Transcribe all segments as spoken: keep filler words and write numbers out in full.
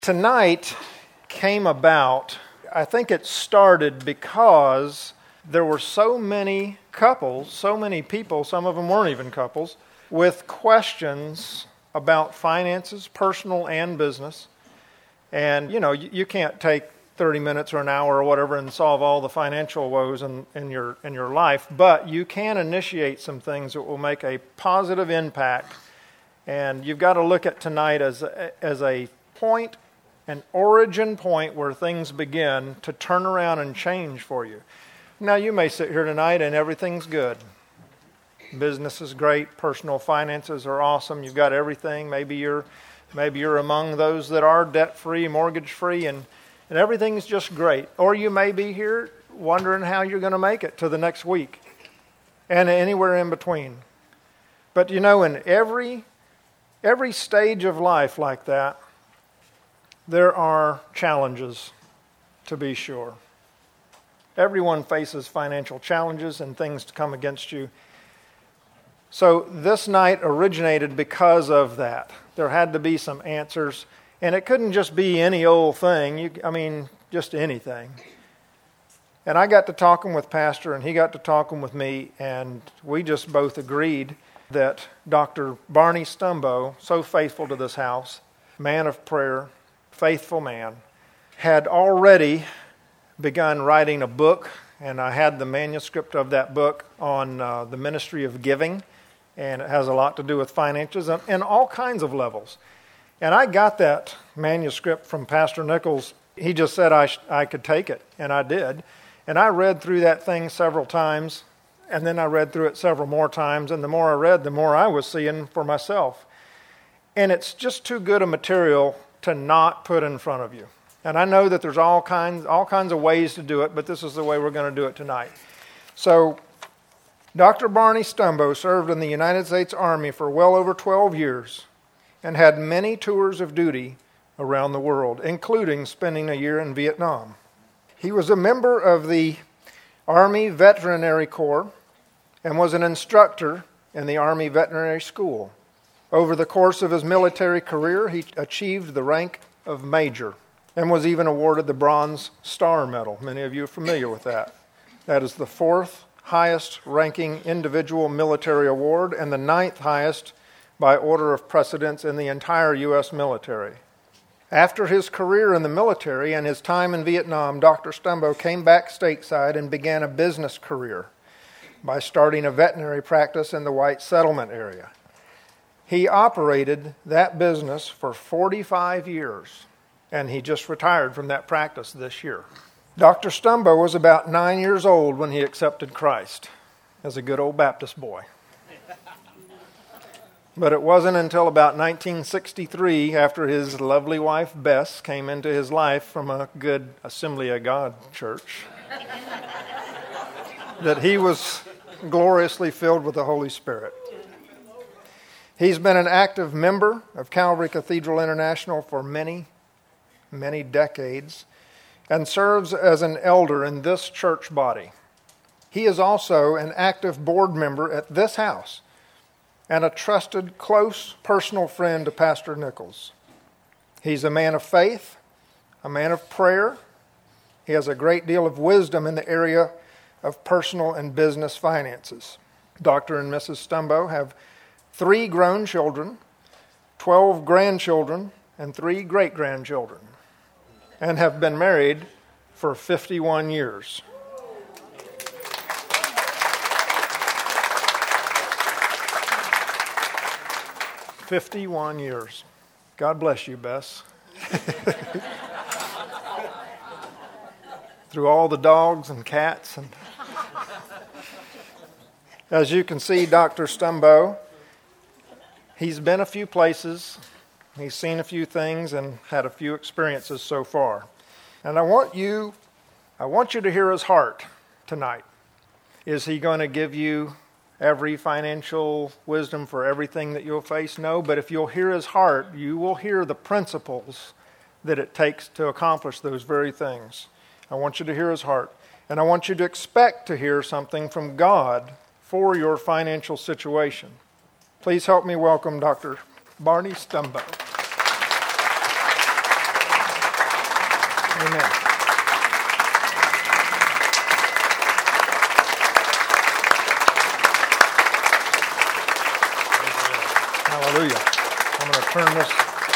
Tonight came about, I think it started because there were so many couples, so many people, some of them weren't even couples, with questions about finances, personal and business. And, you know, you, you can't take thirty minutes or an hour or whatever and solve all the financial woes in, in your in your life, but you can initiate some things that will make a positive impact. And you've got to look at tonight as a, as a point, an origin point where things begin to turn around and change for you. Now, you may sit here tonight and everything's good. Business is great. Personal finances are awesome. You've got everything. Maybe you're maybe you're among those that are debt-free, mortgage-free, and, and everything's just great. Or you may be here wondering how you're going to make it to the next week and anywhere in between. But, you know, in every every stage of life like that, there are challenges, to be sure. Everyone faces financial challenges and things to come against you. So this night originated because of that. There had to be some answers, and it couldn't just be any old thing. You, I mean, just anything. And I got to talking with Pastor, and he got to talking with me, and we just both agreed that Doctor Barney Stumbo, so faithful to this house, man of prayer, faithful man, had already begun writing a book, and I had the manuscript of that book on uh, the ministry of giving, and it has a lot to do with finances and, and all kinds of levels. And I got that manuscript from Pastor Nichols. He just said I sh- I could take it, and I did. And I read through that thing several times, and then I read through it several more times, and the more I read, the more I was seeing for myself. And it's just too good a material to not put in front of you. And I know that there's all kinds all kinds of ways to do it, but this is the way we're going to do it tonight. So, Doctor Barney Stumbo served in the United States Army for well over twelve years and had many tours of duty around the world, including spending a year in Vietnam. He was a member of the Army Veterinary Corps and was an instructor in the Army Veterinary School. Over the course of his military career, he achieved the rank of Major and was even awarded the Bronze Star Medal. Many of you are familiar with that. That is the fourth highest ranking individual military award and the ninth highest by order of precedence in the entire U S military. After his career in the military and his time in Vietnam, Doctor Stumbo came back stateside and began a business career by starting a veterinary practice in the white settlement area. He operated that business for forty-five years, and he just retired from that practice this year. Doctor Stumbo was about nine years old when he accepted Christ as a good old Baptist boy. But it wasn't until about nineteen sixty-three, after his lovely wife Bess came into his life from a good Assembly of God church, that he was gloriously filled with the Holy Spirit. He's been an active member of Calvary Cathedral International for many, many decades and serves as an elder in this church body. He is also an active board member at this house and a trusted, close, personal friend to Pastor Nichols. He's a man of faith, a man of prayer. He has a great deal of wisdom in the area of personal and business finances. Doctor and Missus Stumbo have three grown children, twelve grandchildren, and three great-grandchildren, and have been married for fifty-one years. fifty-one years. God bless you, Bess. Through all the dogs and cats. And as you can see, Doctor Stumbo, he's been a few places, he's seen a few things, and had a few experiences so far. And I want you, I want you to hear his heart tonight. Is he going to give you every financial wisdom for everything that you'll face? No, but if you'll hear his heart, you will hear the principles that it takes to accomplish those very things. I want you to hear his heart. And I want you to expect to hear something from God for your financial situation. Please help me welcome Doctor Barney Stumbo. Amen. Hallelujah. I'm going to turn this.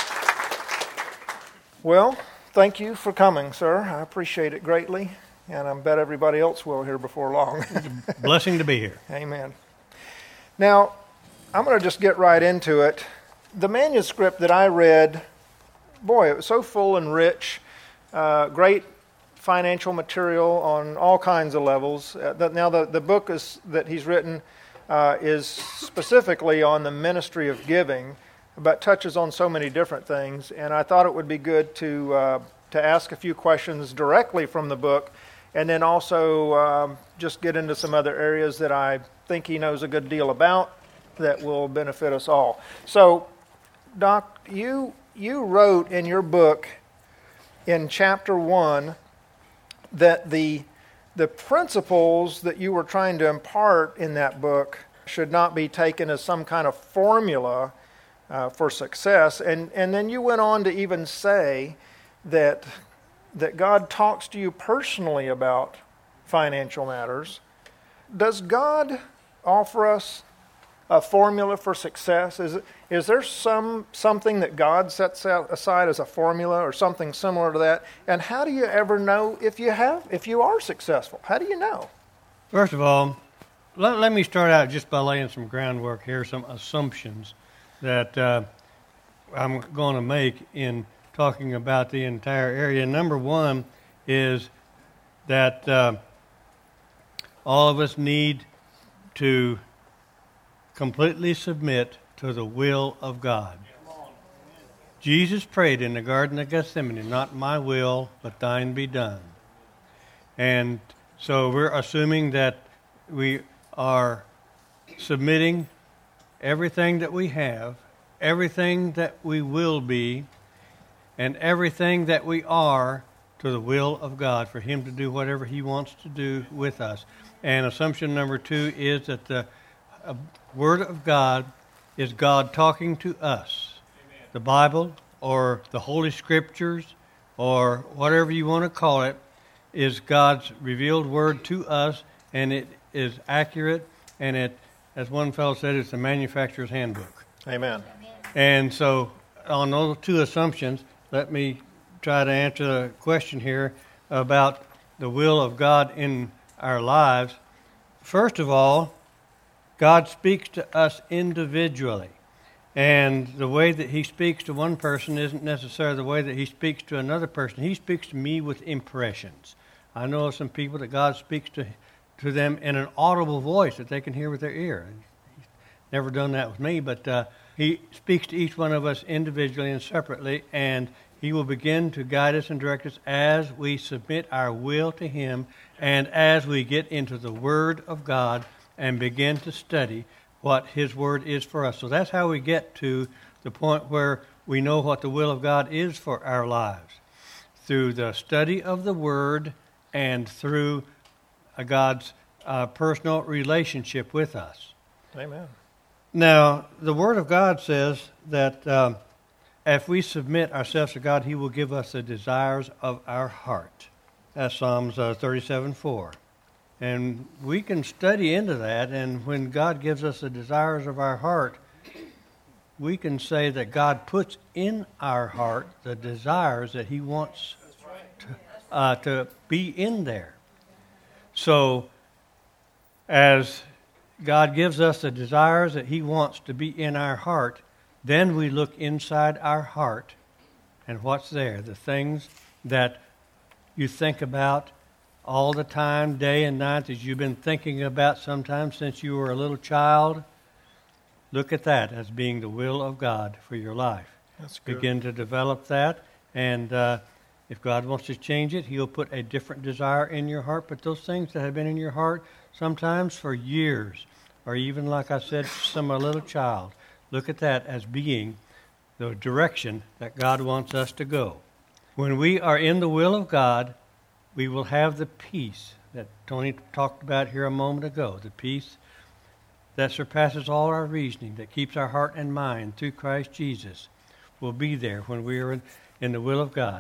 Well, thank you for coming, sir. I appreciate it greatly, and I bet everybody else will here before long. It's a blessing to be here. Amen. Now, I'm going to just get right into it. The manuscript that I read, boy, it was so full and rich, uh, great financial material on all kinds of levels. Uh, the, now, the, the book is, that he's written uh, is specifically on the ministry of giving, but touches on so many different things. And I thought it would be good to uh, to ask a few questions directly from the book, and then also um, just get into some other areas that I think he knows a good deal about that will benefit us all. So, Doc, you you wrote in your book in chapter one that the the principles that you were trying to impart in that book should not be taken as some kind of formula uh, for success. And and then you went on to even say that that God talks to you personally about financial matters. Does God offer us a formula for success? Is it, is there some something that God sets out aside as a formula or something similar to that? And how do you ever know if you have if you are successful? How do you know? First of all, let, let me start out just by laying some groundwork here, some assumptions that uh, I'm going to make in talking about the entire area. Number one is that uh, all of us need to completely submit to the will of God. Jesus prayed in the Garden of Gethsemane, not my will, but thine be done. And so we're assuming that we are submitting everything that we have, everything that we will be, and everything that we are to the will of God, for Him to do whatever He wants to do with us. And assumption number two is that the uh, Word of God is God talking to us. Amen. The Bible or the Holy Scriptures or whatever you want to call it is God's revealed Word to us, and it is accurate, and it, as one fellow said, it's the manufacturer's handbook. Amen. And so on those two assumptions, let me try to answer the question here about the will of God in our lives. First of all, God speaks to us individually. And the way that He speaks to one person isn't necessarily the way that He speaks to another person. He speaks to me with impressions. I know of some people that God speaks to to them in an audible voice that they can hear with their ear. He's never done that with me, but uh, He speaks to each one of us individually and separately, and He will begin to guide us and direct us as we submit our will to Him and as we get into the Word of God and begin to study what His Word is for us. So that's how we get to the point where we know what the will of God is for our lives. Through the study of the Word and through uh, God's uh, personal relationship with us. Amen. Now, the Word of God says that um, if we submit ourselves to God, He will give us the desires of our heart. That's Psalms uh, thirty-seven four. And we can study into that, and when God gives us the desires of our heart, we can say that God puts in our heart the desires that He wants to, uh, to be in there. So, as God gives us the desires that He wants to be in our heart, then we look inside our heart, and what's there? The things that you think about all the time, day and night, that you've been thinking about sometimes since you were a little child. Look at that as being the will of God for your life. That's good. Begin to develop that, and uh, if God wants to change it, He'll put a different desire in your heart. But those things that have been in your heart sometimes for years, or even, like I said, some a little child, look at that as being the direction that God wants us to go. When we are in the will of God, we will have the peace that Tony talked about here a moment ago, the peace that surpasses all our reasoning, that keeps our heart and mind through Christ Jesus, will be there when we are in, in the will of God.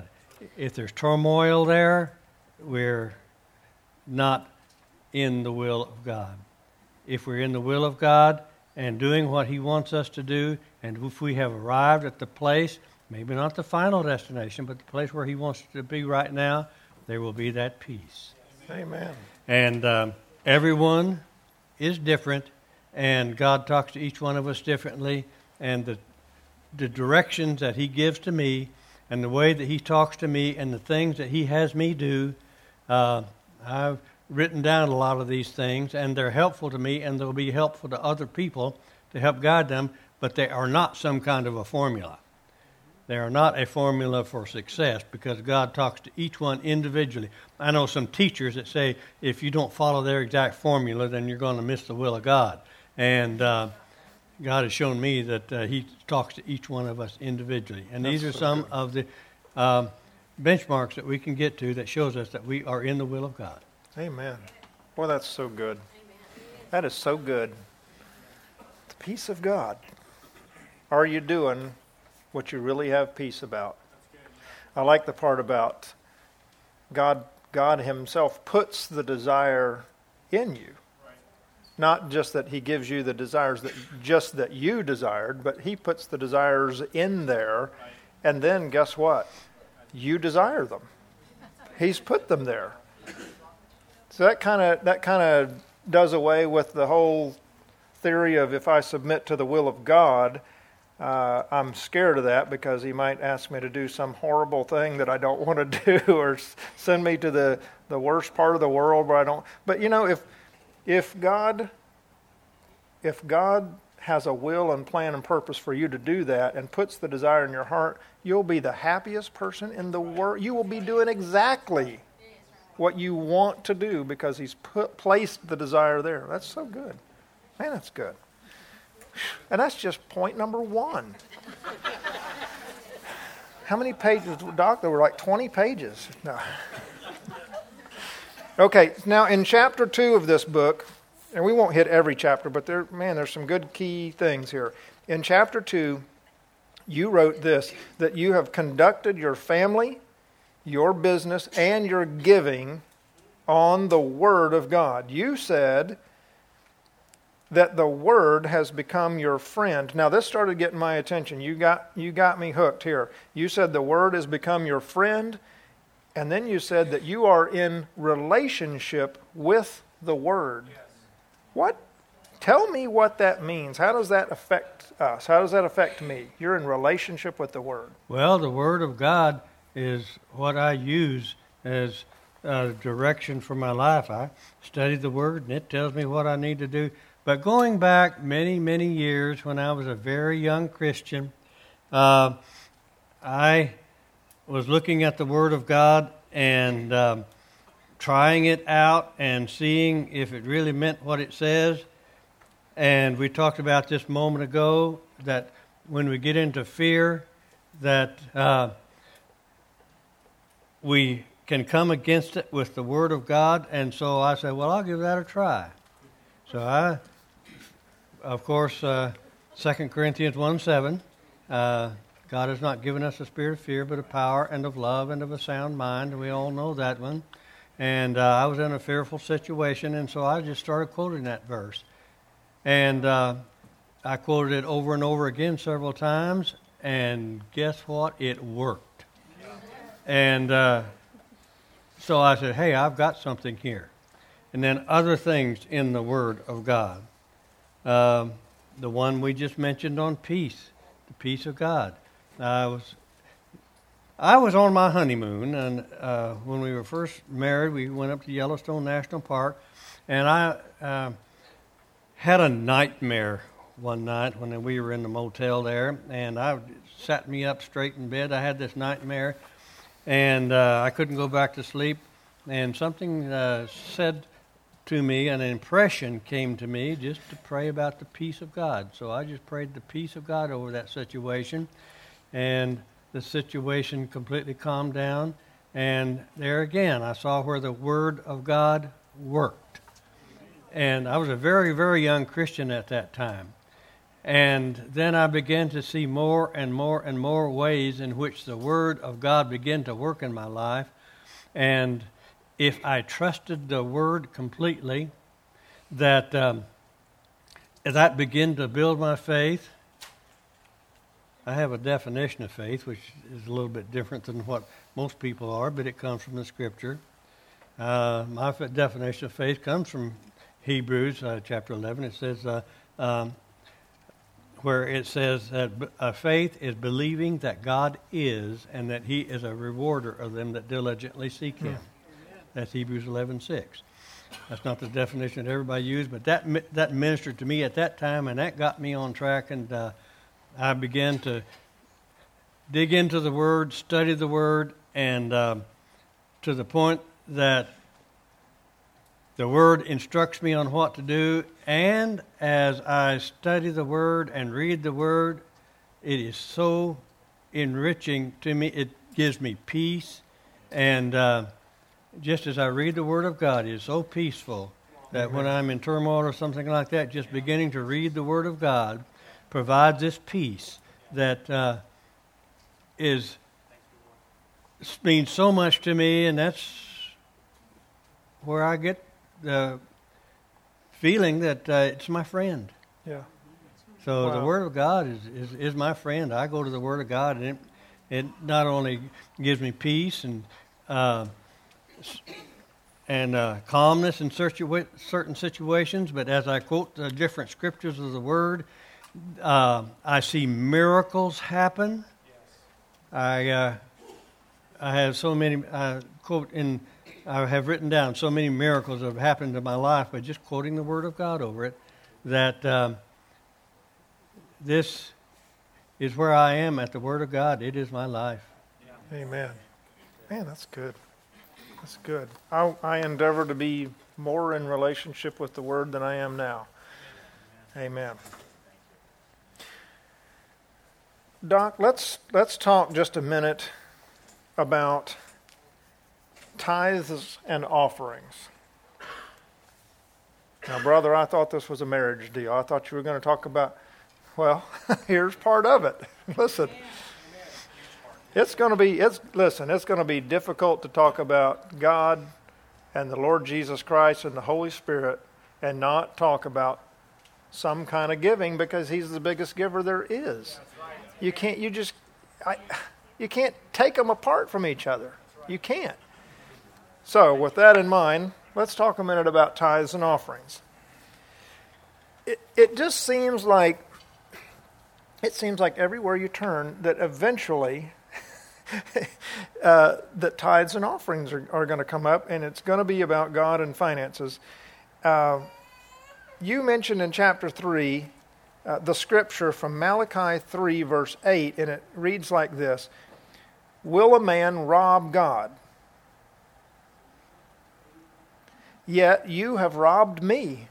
if there's turmoil there, we're not in the will of God. If we're in the will of God and doing what He wants us to do, and if we have arrived at the place, maybe not the final destination, but the place where He wants us to be right now, there will be that peace. Amen. And um, everyone is different, and God talks to each one of us differently, and the the directions that He gives to me, and the way that He talks to me, and the things that He has me do, uh, I've written down a lot of these things, and they're helpful to me, and they'll be helpful to other people to help guide them, but they are not some kind of a formula. They are not a formula for success, because God talks to each one individually. I know some teachers that say if you don't follow their exact formula, then you're going to miss the will of God. And uh, God has shown me that uh, He talks to each one of us individually. And That's these are so some good. of the um, benchmarks that we can get to that shows us that we are in the will of God. Amen. Boy, that's so good. That is so good. The peace of God. Are you doing what you really have peace about? I like the part about God. God Himself puts the desire in you. Not just that He gives you the desires that just that you desired, but He puts the desires in there, and then guess what? You desire them. He's put them there. So that kind of that kind of does away with the whole theory of if I submit to the will of God, uh, I'm scared of that because He might ask me to do some horrible thing that I don't want to do, or send me to the, the worst part of the world where I don't. But you know, if if God if God has a will and plan and purpose for you to do that and puts the desire in your heart, you'll be the happiest person in the world. You will be doing exactly what you want to do because He's put placed the desire there. That's so good. Man, that's good. And that's just point number one. How many pages, Doc? There were like twenty pages. No. Okay, now in chapter two of this book, and we won't hit every chapter, but there, man, there's some good key things here. In chapter two, you wrote this, that you have conducted your family, your business, and your giving on the Word of God. You said that the Word has become your friend. Now, this started getting my attention. You got you got me hooked here. You said the Word has become your friend, and then you said that you are in relationship with the Word. Yes. What? Tell me what that means. How does that affect us? How does that affect me? You're in relationship with the Word. Well, the Word of God is what I use as a direction for my life. I study the Word, and it tells me what I need to do. But going back many, many years when I was a very young Christian, uh, I was looking at the Word of God and um, trying it out and seeing if it really meant what it says. And we talked about this a moment ago, that when we get into fear, that uh, we can come against it with the Word of God. And so I said, well, I'll give that a try. So I, of course, uh, Second Corinthians one seven, uh, God has not given us a spirit of fear, but of power and of love and of a sound mind. And we all know that one. And uh, I was in a fearful situation, and so I just started quoting that verse. And uh, I quoted it over and over again several times, and guess what? It worked. And uh, so I said, hey, I've got something here. And then other things in the Word of God. Um, the one we just mentioned on peace, the peace of God. I was I was on my honeymoon, and uh, when we were first married, we went up to Yellowstone National Park, and I uh, had a nightmare one night when we were in the motel there, and I sat me up straight in bed. I had this nightmare, and uh, I couldn't go back to sleep, and something uh, said to me, an impression came to me just to pray about the peace of God. So I just prayed the peace of God over that situation, and the situation completely calmed down. And there again, I saw where the Word of God worked. And I was a very, very young Christian at that time. And then I began to see more and more and more ways in which the Word of God began to work in my life. And if I trusted the Word completely, that um, that began to build my faith. I have a definition of faith, which is a little bit different than what most people are, but it comes from the Scripture. Uh, my f- definition of faith comes from Hebrews uh, chapter eleven. It says, uh, um, where it says that b- uh, faith is believing that God is and that He is a rewarder of them that diligently seek Him. Mm. That's Hebrews eleven six. That's not the definition that everybody used, but that mi- that ministered to me at that time, and that got me on track, and uh, I began to dig into the Word, study the Word, and uh, to the point that the Word instructs me on what to do, and as I study the Word and read the Word, it is so enriching to me. It gives me peace, and uh, just as I read the Word of God, it is so peaceful that when I'm in turmoil or something like that, just beginning to read the Word of God provides this peace that uh, is means so much to me, and that's where I get the feeling that uh, it's my friend. Yeah. So Wow. the Word of God is, is, is my friend. I go to the Word of God, and it, it not only gives me peace and uh, and uh, calmness in certain certain situations, but as I quote the different scriptures of the Word, uh, I see miracles happen. I uh, I have so many uh, quote in. I have written down so many miracles that have happened in my life by just quoting the Word of God over it, that um, this is where I am at the Word of God. It is my life. Amen. Man, that's good. That's good. I, I endeavor to be more in relationship with the Word than I am now. Amen. Doc, let's let's talk just a minute about tithes and offerings. Now, brother, I thought this was a marriage deal. I thought you were going to talk about, well, here's part of it. Listen, it's going to be, it's listen, it's going to be difficult to talk about God and the Lord Jesus Christ and the Holy Spirit and not talk about some kind of giving, because He's the biggest giver there is. You can't, you just, I, you can't take them apart from each other. You can't. So, with that in mind, let's talk a minute about tithes and offerings. It it just seems like it seems like everywhere you turn that eventually uh, that tithes and offerings are, are going to come up, and it's going to be about God and finances. Uh, you mentioned in chapter three uh, the scripture from Malachi three, verse eight, and it reads like this: "Will a man rob God? Yet you have robbed me."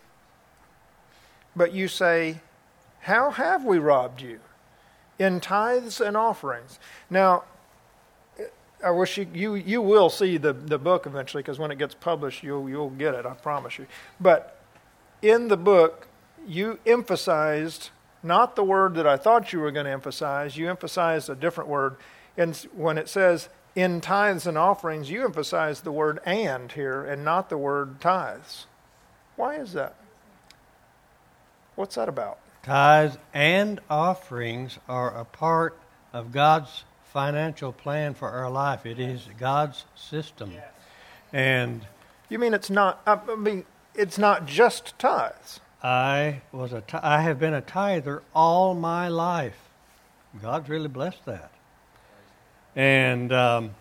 But you say, "How have we robbed you?" "In tithes and offerings." Now, I wish you you, you will see the, the book eventually, because when it gets published, you'll you'll get it, I promise you. But in the book, you emphasized not the word that I thought you were going to emphasize. You emphasized a different word. And when it says in tithes and offerings, you emphasize the word "and" here and not the word tithes. Why is that? What's that about? Tithes and offerings are a part of God's financial plan for our life. It is God's system. And You mean it's not, I mean, it's not just tithes? I was a, I have been a tither all my life. God's really blessed that. And um,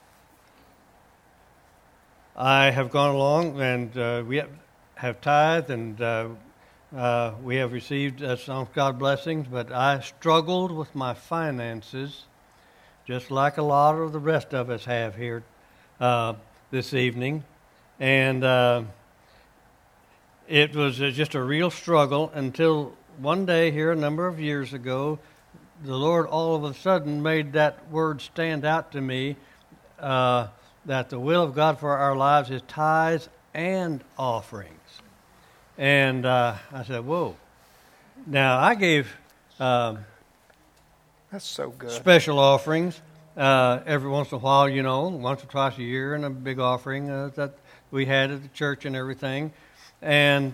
I have gone along, and uh, we have, have tithed, and uh, uh, we have received uh, some God blessings, but I struggled with my finances, just like a lot of the rest of us have here uh, this evening. And uh, it was uh, just a real struggle until one day here a number of years ago, the Lord all of a sudden made that word stand out to me, uh, that the will of God for our lives is tithes and offerings. And uh, I said, whoa, now, I gave um, That's so good. special offerings uh, every once in a while, you know, once or twice a year, and a big offering uh, that we had at the church and everything. And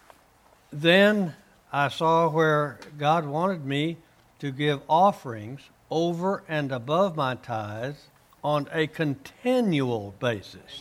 then I saw where God wanted me to give offerings over and above my tithes on a continual basis.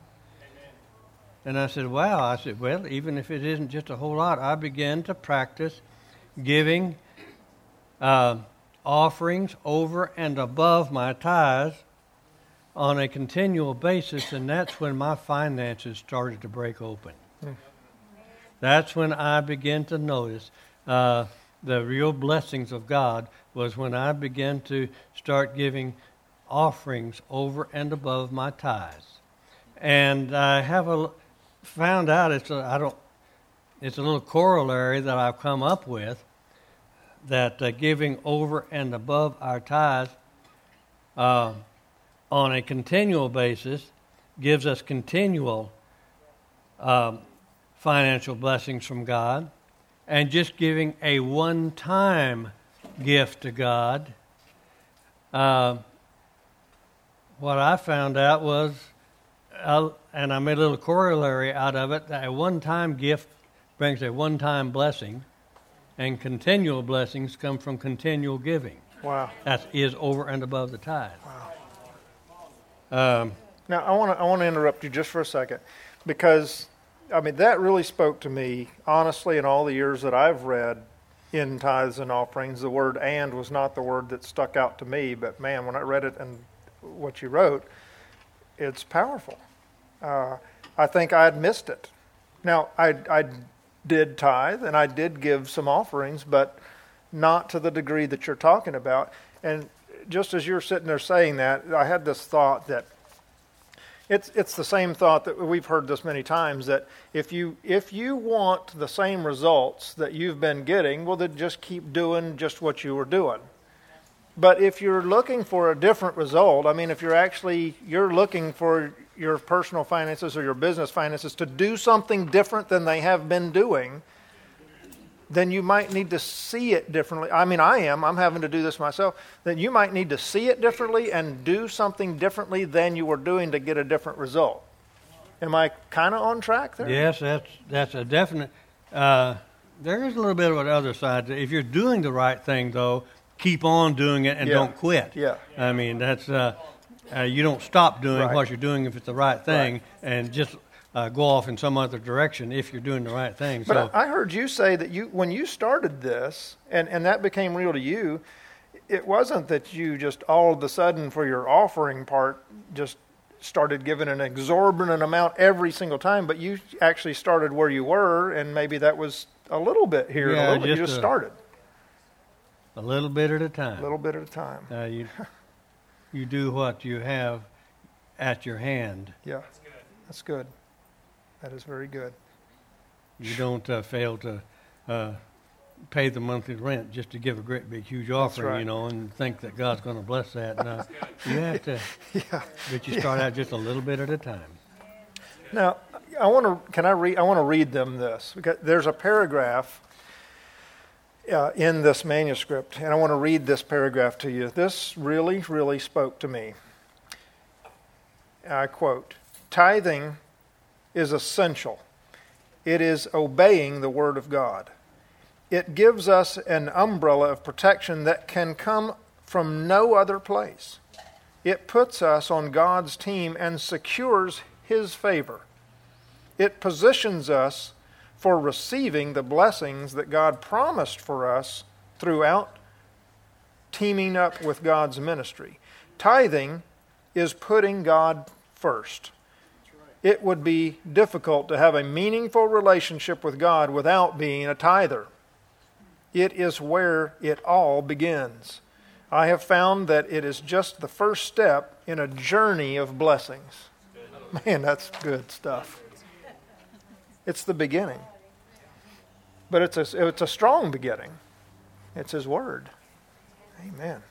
And I said, wow. I said, well, even if it isn't just a whole lot, I began to practice giving uh, offerings over and above my tithes on a continual basis, and that's when my finances started to break open. Mm. That's when I began to notice uh, the real blessings of God, was when I began to start giving offerings over and above my tithes. And I have a, found out, it's a, I don't, it's a little corollary that I've come up with, that uh, giving over and above our tithes uh, on a continual basis gives us continual um, financial blessings from God, and just giving a one-time gift to God, uh, what I found out was, uh, and I made a little corollary out of it, that a one-time gift brings a one-time blessing, and continual blessings come from continual giving. Wow. That is over and above the tithe. Wow. Um, now, I want to I want to interrupt you just for a second, because, I mean, that really spoke to me, honestly, in all the years that I've read in tithes and offerings. The word "and" was not the word that stuck out to me, but, man, when I read it and what you wrote, it's powerful. Uh, I think I had missed it. Now, I I did tithe, and I did give some offerings, but not to the degree that you're talking about. And just as you're sitting there saying that, I had this thought that it's it's the same thought that we've heard this many times, that if you if you want the same results that you've been getting, well, then just keep doing just what you were doing. But if you're looking for a different result, I mean, if you're actually, you're looking for your personal finances or your business finances to do something different than they have been doing, then you might need to see it differently. I mean, I am. I'm having to do this myself. Then you might need to see it differently and do something differently than you were doing to get a different result. Am I kind of on track there? Yes, that's that's a definite. Uh, there is a little bit of an other side. If you're doing the right thing, though, keep on doing it and yeah. don't quit. Yeah. I mean, that's uh, uh, you don't stop doing right. what you're doing if it's the right thing, right. and just uh, go off in some other direction if you're doing the right thing. But so, I heard you say that you, when you started this, and, and that became real to you, it wasn't that you just all of a sudden for your offering part just started giving an exorbitant amount every single time, but you actually started where you were, and maybe that was a little bit here, yeah, a little bit. Just You just a, started. A little bit at a time. A little bit at a time. Uh, you, you do what you have at your hand. Yeah, that's good. That's good. That is very good. You don't uh, fail to uh, pay the monthly rent just to give a great big huge offering, right. you know, and think that God's going to bless that. No, you have to, yeah. but you start yeah. out just a little bit at a time. Now, I want to. Can I read? I want to read them this, because there's a paragraph uh, in this manuscript, and I want to read this paragraph to you. This really, really spoke to me. I quote: "Tithing is essential. It is obeying the Word of God. It gives us an umbrella of protection that can come from no other place. It puts us on God's team and secures His favor. It positions us for receiving the blessings that God promised for us throughout teaming up with God's ministry. Tithing is putting God first. It would be difficult to have a meaningful relationship with God without being a tither. It is where it all begins. I have found that it is just the first step in a journey of blessings." Man, that's good stuff. It's the beginning. But it's a, it's a strong beginning. It's His Word. Amen.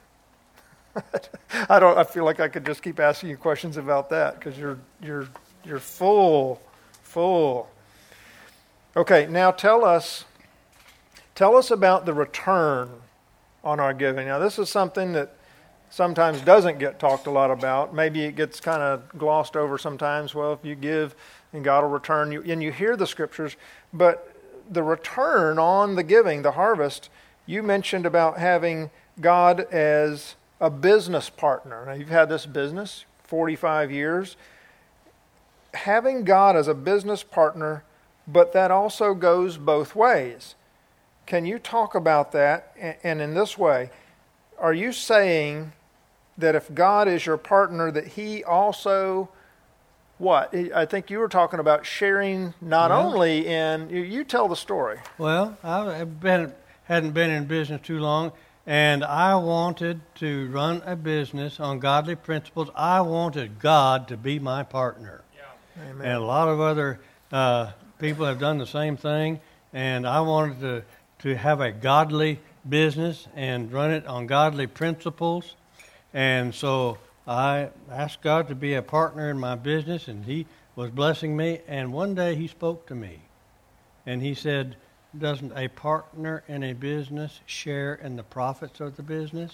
I don't. I feel like I could just keep asking you questions about that, because you're you're you're full, full. Okay, now tell us, Tell us about the return on our giving. Now, this is something that sometimes doesn't get talked a lot about. Maybe it gets kind of glossed over sometimes. Well, if you give, and God will return you. And you hear the scriptures, but the return on the giving, the harvest, you mentioned about having God as a business partner. Now, you've had this business forty-five years. Having God as a business partner, but that also goes both ways. Can you talk about that? And in this way, are you saying that if God is your partner, that He also, what? I think you were talking about sharing not Yeah. only in, you, you tell the story. Well, I've been, hadn't been in business too long, and I wanted to run a business on godly principles. I wanted God to be my partner. Yeah. Amen. And a lot of other uh, people have done the same thing, and I wanted to, to have a godly business and run it on godly principles. And so I asked God to be a partner in my business, and He was blessing me. And one day He spoke to me, and He said, "Doesn't a partner in a business share in the profits of the business?"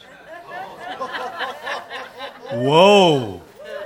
Whoa!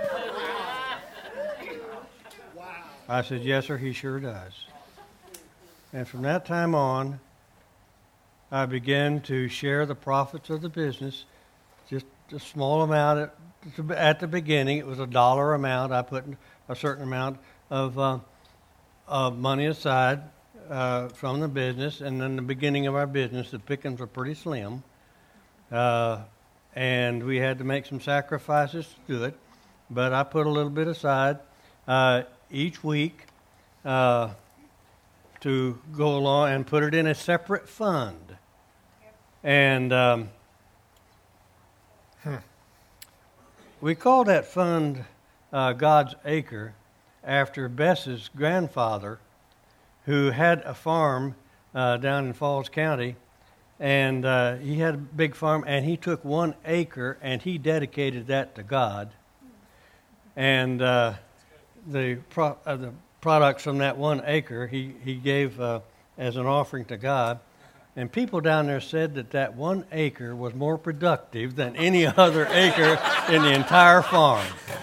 I said, "Yes, sir, he sure does." And from that time on, I began to share the profits of the business, just a small amount at, at the beginning. It was a dollar amount. I put a certain amount of, uh, of money aside uh, from the business. And in the beginning of our business, the pickings were pretty slim. Uh, and we had to make some sacrifices to do it. But I put a little bit aside uh, each week uh, to go along and put it in a separate fund. And um, hmm. we call that fund uh, God's Acre after Bess's grandfather, who had a farm uh, down in Falls County. And uh, he had a big farm, and he took one acre, and he dedicated that to God. And uh, the pro- uh, the products from that one acre, he, he gave uh, as an offering to God. And people down there said that that one acre was more productive than any other acre in the entire farm.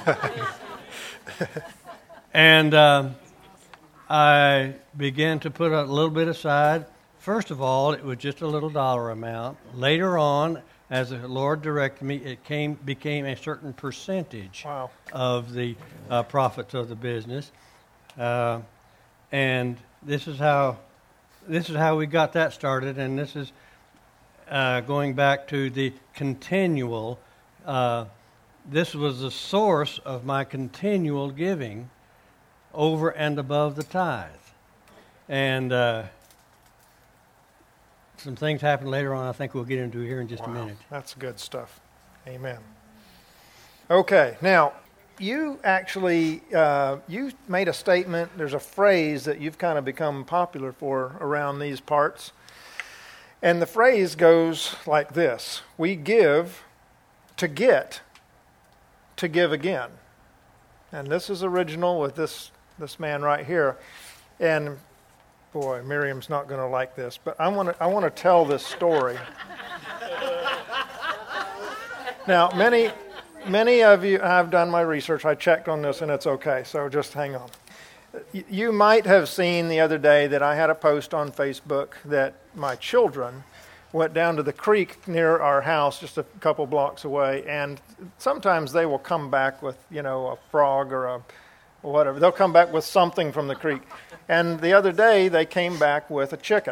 And um, I began to put a little bit aside. First of all, it was just a little dollar amount. Later on, as the Lord directed me, it came became a certain percentage Wow. of the uh, profits of the business. Uh, and this is how this is how we got that started. And this is uh, going back to the continual. Uh, this was the source of my continual giving over and above the tithe. And uh, some things happened later on I think we'll get into here in just Wow. a minute. That's good stuff. Amen. Okay, now, you actually, uh, you made a statement, there's a phrase that you've kind of become popular for around these parts. And the phrase goes like this: we give to get, to give again. And this is original with this, this man right here. And boy, Miriam's not going to like this, but I want to I want to tell this story. Now, many many of you, I've done my research. I checked on this, and it's okay. So just hang on. You might have seen the other day that I had a post on Facebook that my children went down to the creek near our house, just a couple blocks away, and sometimes they will come back with, you know, a frog or a whatever. They'll come back with something from the creek. And the other day, they came back with a chicken.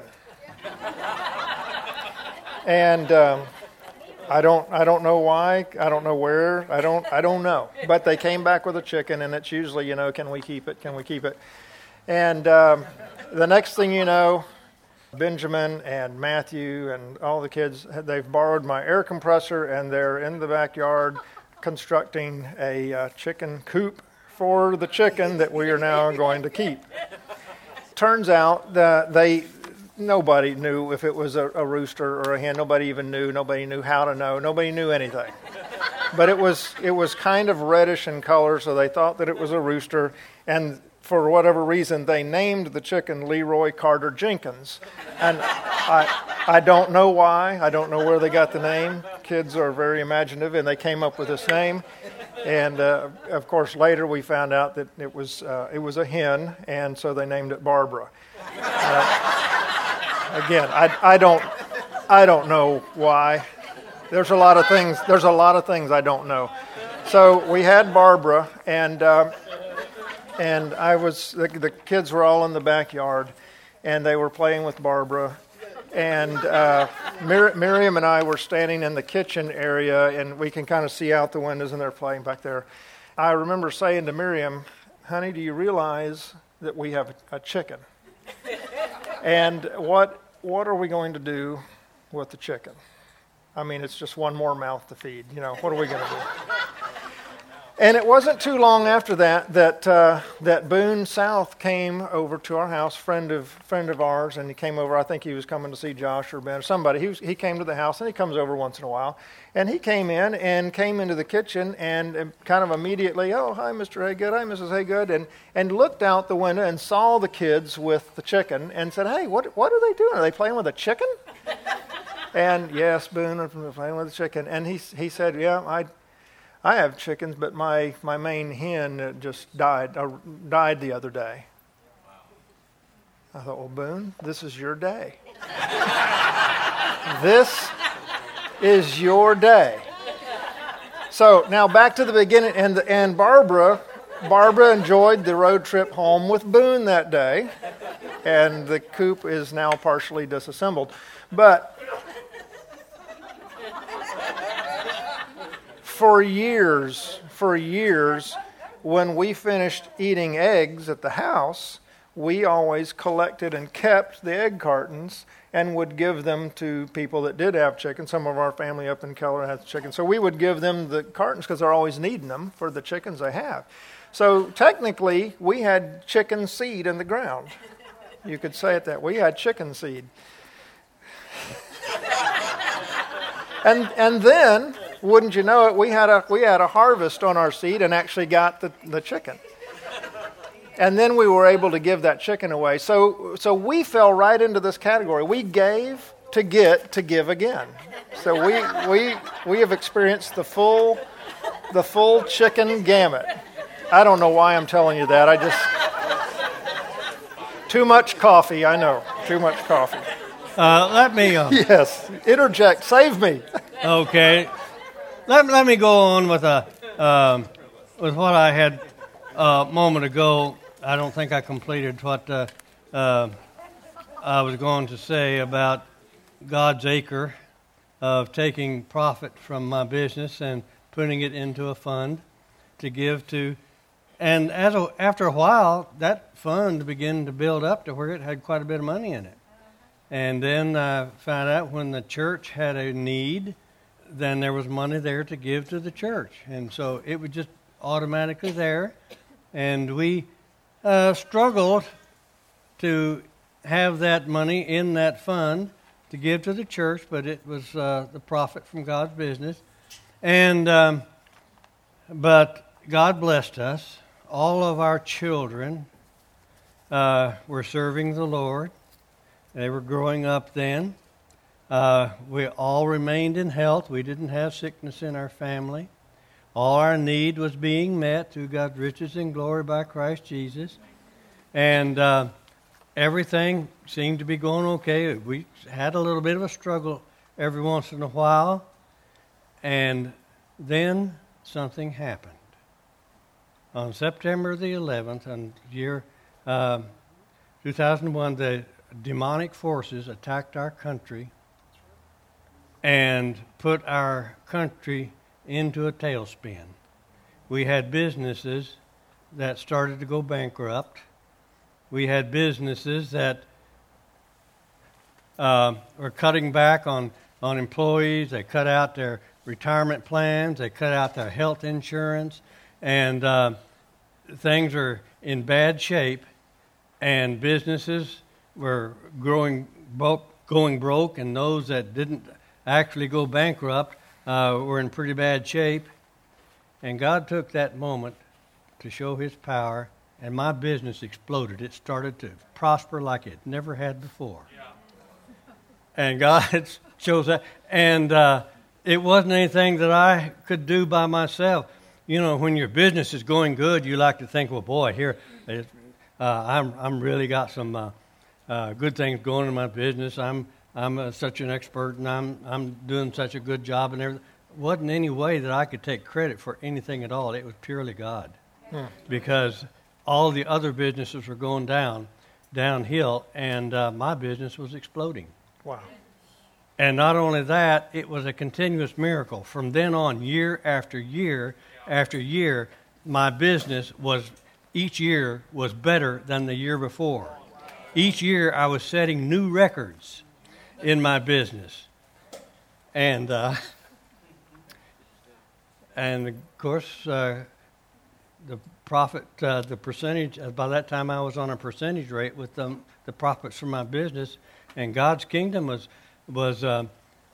And um, I don't, I don't know why. I don't know where. I don't, I don't know. But they came back with a chicken, and it's usually, you know, can we keep it? Can we keep it? And um, the next thing you know, Benjamin and Matthew and all the kids, they've borrowed my air compressor, and they're in the backyard constructing a uh, chicken coop for the chicken that we are now going to keep. Turns out that they, nobody knew if it was a, a rooster or a hen. Nobody even knew. Nobody knew how to know. Nobody knew anything. But it was it was kind of reddish in color, so they thought that it was a rooster. And for whatever reason, they named the chicken Leroy Carter Jenkins. And I, I don't know why. I don't know where they got the name. Kids are very imaginative, and they came up with this name. And, uh, of course, later we found out that it was uh, it was a hen, and so they named it Barbara. Uh, again, I, I don't I don't know why. There's a lot of things. There's a lot of things I don't know. So we had Barbara, and uh, and I was the, the kids were all in the backyard, and they were playing with Barbara, and uh, Mir- Miriam and I were standing in the kitchen area, and we can kind of see out the windows, and they're playing back there. I remember saying to Miriam, "Honey, do you realize that we have a chicken? And what what are we going to do with the chicken? I mean, it's just one more mouth to feed. You know, what are we going to do?" And it wasn't too long after that that uh, that Boone South came over to our house, friend of friend of ours, and he came over. I think he was coming to see Josh or Ben or somebody. He was, he came to the house, and he comes over once in a while. And he came in and came into the kitchen and kind of immediately, "Oh, hi, Mister Haygood, hi, Missus Haygood," and and looked out the window and saw the kids with the chicken and said, "Hey, what what are they doing? Are they playing with a chicken?" And yes, Boone, I'm playing with a chicken. And he he said, "Yeah, I." I have chickens, but my, my main hen just died uh, died the other day." I thought, well, Boone, this is your day. This is your day. So now back to the beginning, and and Barbara, Barbara enjoyed the road trip home with Boone that day, and the coop is now partially disassembled, but. For years, for years, when we finished eating eggs at the house, we always collected and kept the egg cartons and would give them to people that did have chickens. Some of our family up in Keller has chickens. So we would give them the cartons because they're always needing them for the chickens they have. So technically, we had chicken seed in the ground. You could say it that way. We had chicken seed. and and then... Wouldn't you know it, we had a we had a harvest on our seed and actually got the, the chicken. And then we were able to give that chicken away. So so we fell right into this category. We gave to get to give again. So we we we have experienced the full the full chicken gamut. I don't know why I'm telling you that. I just too much coffee, I know. Too much coffee. Uh, let me uh, Yes, interject, save me. Okay. Let, let me go on with a um, with what I had a moment ago. I don't think I completed what uh, uh, I was going to say about God's acre of taking profit from my business and putting it into a fund to give to. And as a, after a while, that fund began to build up to where it had quite a bit of money in it. And then I found out when the church had a need, then there was money there to give to the church. And so it was just automatically there. And we uh, struggled to have that money in that fund to give to the church, but it was uh, the profit from God's business. And um, but God blessed us. All of our children uh, were serving the Lord. They were growing up then. Uh, we all remained in health. We didn't have sickness in our family. All our need was being met through God's riches and glory by Christ Jesus. And uh, everything seemed to be going okay. We had a little bit of a struggle every once in a while. And then something happened. On September the eleventh, in the year uh, two thousand one, the demonic forces attacked our country and put our country into a tailspin. We had businesses that started to go bankrupt. We had businesses that uh, were cutting back on, on employees. They cut out their retirement plans. They cut out their health insurance. And uh, things are in bad shape. And businesses were growing, going broke, and those that didn't actually go bankrupt uh, were in pretty bad shape. And God took that moment to show His power and my business exploded. It started to prosper like it never had before. Yeah. And God shows that. And uh, it wasn't anything that I could do by myself. You know, when your business is going good, you like to think, well, boy, here, uh, I'm I'm really got some uh, uh, good things going in my business. I'm I'm uh, such an expert, and I'm I'm doing such a good job and everything. Wasn't any way that I could take credit for anything at all. It was purely God, hmm. because all the other businesses were going down, downhill, and uh, my business was exploding. Wow. And not only that, it was a continuous miracle. From then on, year after year after year, my business was, each year was better than the year before. Each year I was setting new records in my business. And, uh, and of course, uh, the profit, uh, the percentage, uh, by that time I was on a percentage rate with the, the profits from my business, and God's kingdom was, was uh,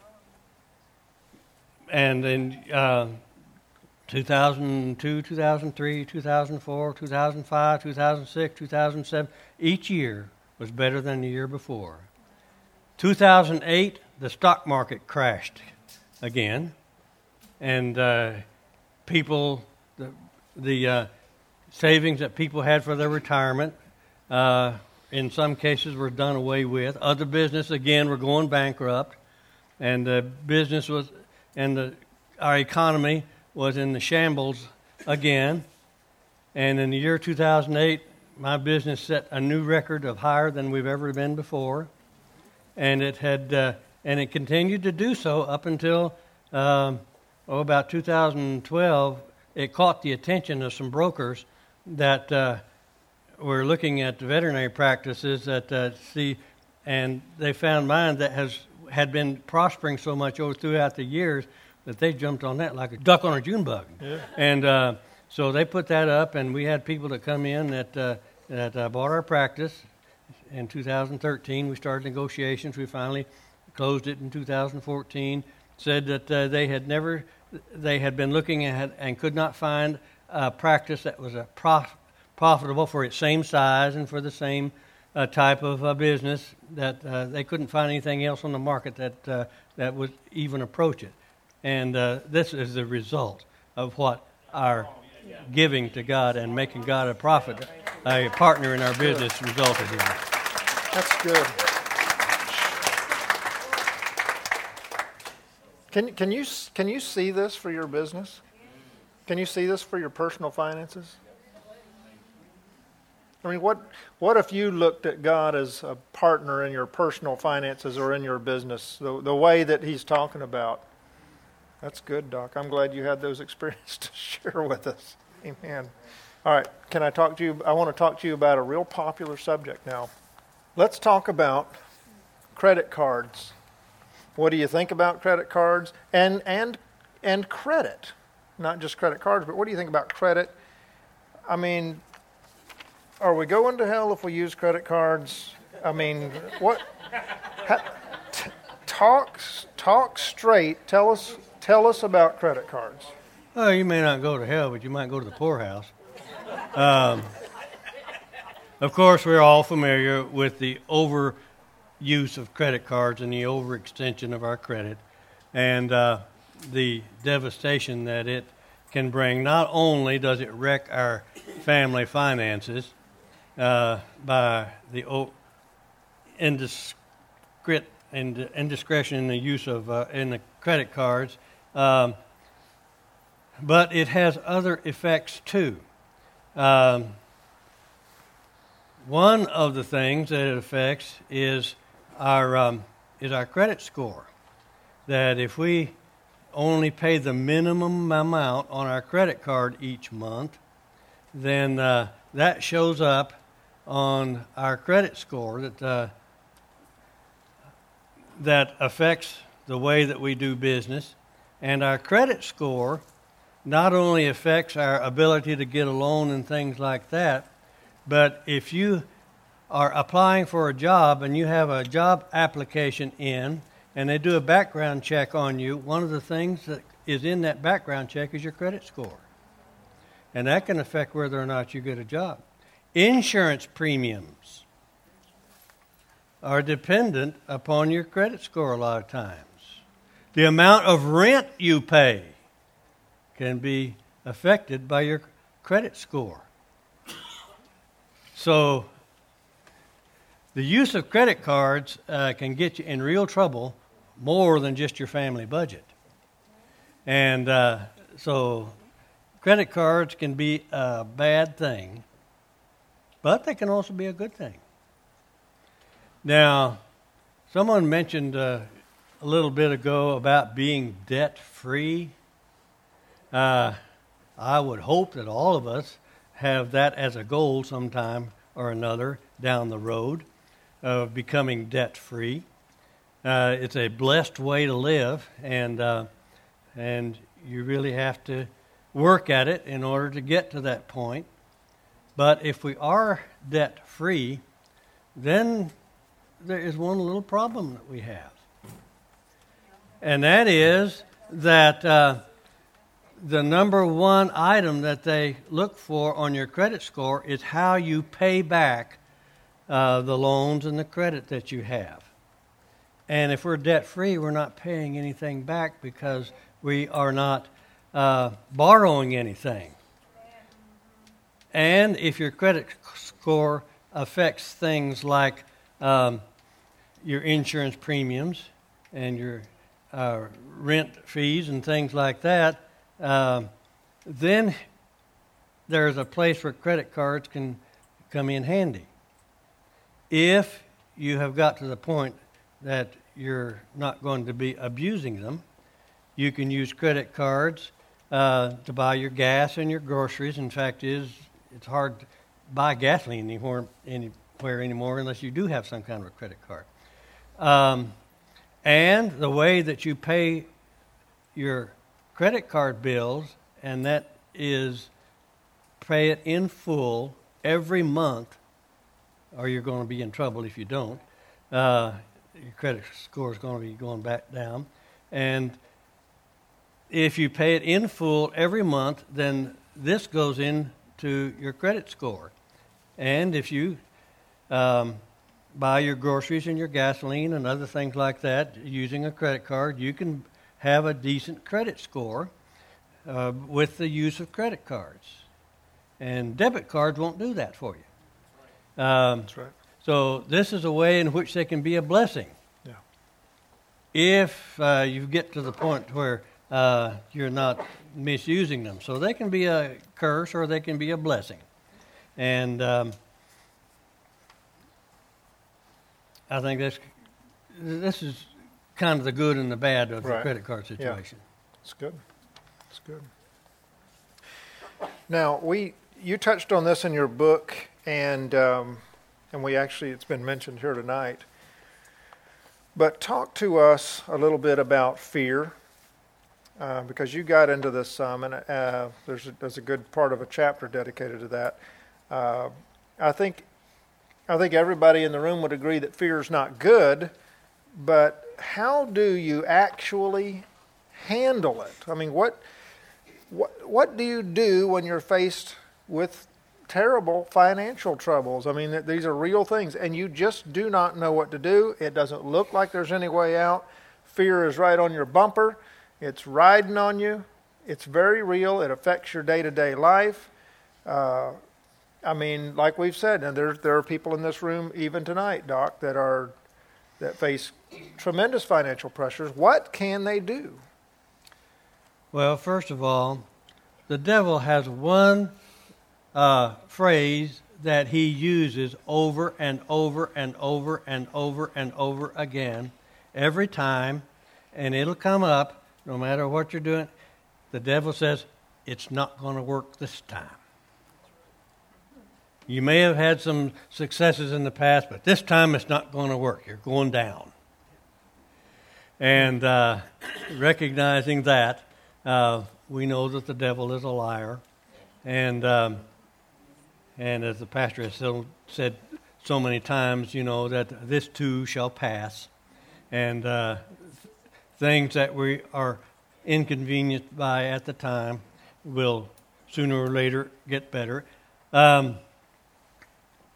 and in uh, two thousand two, two thousand three, two thousand four, two thousand five, two thousand six, two thousand seven, each year was better than the year before. two thousand eight, the stock market crashed again, and uh, people, the, the uh, savings that people had for their retirement, uh, in some cases were done away with. Other business, again, were going bankrupt, and the business was, and the, our economy was in the shambles again. And in the year two thousand eight, my business set a new record of higher than we've ever been before, and it had, uh, and it continued to do so up until um, oh, about two thousand twelve. It caught the attention of some brokers that uh, were looking at the veterinary practices that uh, see, and they found mine that has had been prospering so much over throughout the years that they jumped on that like a duck on a June bug. Yeah. And uh, so they put that up, and we had people that come in that uh, that uh, bought our practice. In two thousand thirteen, we started negotiations. We finally closed it in two thousand fourteen. Said that uh, they had never, they had been looking at and could not find a practice that was a prof. profitable for its same size and for the same uh, type of uh, business, that uh, they couldn't find anything else on the market that uh, that would even approach it. And uh, this is the result of what our giving to God and making God a profit, a partner in our business, resulted in. That's good. Can can you can you see this for your business? Can you see this for your personal finances? I mean, what what if you looked at God as a partner in your personal finances or in your business, the, the way that he's talking about? That's good, Doc. I'm glad you had those experiences to share with us. Amen. All right, can I talk to you? I want to talk to you about a real popular subject now. Let's talk about credit cards. What do you think about credit cards and and and credit? Not just credit cards, but what do you think about credit? I mean, are we going to hell if we use credit cards? I mean, what? Ha, t- talk, talk straight. Tell us, tell us about credit cards. Well, you may not go to hell, but you might go to the poorhouse. Um, of course, we're all familiar with the overuse of credit cards and the overextension of our credit, and uh, the devastation that it can bring. Not only does it wreck our family finances, Uh, by the o- indiscreet and indiscretion in the use of uh, in the credit cards, um, but it has other effects too. Um, one of the things that it affects is our um, is our credit score. That if we only pay the minimum amount on our credit card each month, then uh, that shows up on our credit score, that uh, that affects the way that we do business. And our credit score not only affects our ability to get a loan and things like that, but if you are applying for a job and you have a job application in and they do a background check on you, one of the things that is in that background check is your credit score. And that can affect whether or not you get a job. Insurance premiums are dependent upon your credit score a lot of times. The amount of rent you pay can be affected by your credit score. So the use of credit cards uh, can get you in real trouble more than just your family budget. And uh, so credit cards can be a bad thing, but they can also be a good thing. Now, someone mentioned uh, a little bit ago about being debt-free. Uh, I would hope that all of us have that as a goal sometime or another down the road of becoming debt-free. Uh, it's a blessed way to live, and uh, and you really have to work at it in order to get to that point. But if we are debt-free, then there is one little problem that we have. And that is that uh, the number one item that they look for on your credit score is how you pay back uh, the loans and the credit that you have. And if we're debt-free, we're not paying anything back because we are not uh, borrowing anything. And if your credit score affects things like um, your insurance premiums and your uh, rent fees and things like that, uh, then there's a place where credit cards can come in handy. If you have got to the point that you're not going to be abusing them, you can use credit cards uh, to buy your gas and your groceries. In fact, is it's hard to buy gasoline anywhere, anywhere anymore unless you do have some kind of a credit card. Um, and the way that you pay your credit card bills, and that is pay it in full every month, or you're going to be in trouble if you don't. Uh, your credit score is going to be going back down. And if you pay it in full every month, then this goes into your credit score. And if you um, buy your groceries and your gasoline and other things like that using a credit card, you can have a decent credit score uh, with the use of credit cards. And debit cards won't do that for you. Um, That's right. So this is a way in which they can be a blessing. Yeah. If uh, you get to the point where uh, you're not misusing them. So they can be a curse or they can be a blessing. And um, I think that's, this is kind of the good and the bad of right. the credit card situation. Yeah. It's good. It's good. Now, we you touched on this in your book, and um, and we actually, it's been mentioned here tonight. But talk to us a little bit about fear, uh, because you got into this some, and uh, there's, a, there's a good part of a chapter dedicated to that. Uh, I think I think everybody in the room would agree that fear is not good, but how do you actually handle it? I mean, what what what do you do when you're faced with terrible financial troubles? I mean, these are real things, and you just do not know what to do. It doesn't look like there's any way out. Fear is right on your bumper. It's riding on you. It's very real. It affects your day-to-day life. Uh, I mean, like we've said, and there there are people in this room even tonight, Doc, that are that face tremendous financial pressures. What can they do? Well, first of all, the devil has one uh, phrase that he uses over and over and over and over and over again every time, and it'll come up no matter what you're doing. The devil says, it's not going to work this time. You may have had some successes in the past, but this time it's not going to work. You're going down. And uh, recognizing that, uh, we know that the devil is a liar. And um, and as the pastor has so, said so many times, you know, that this too shall pass. And uh, things that we are inconvenienced by at the time will sooner or later get better. Um,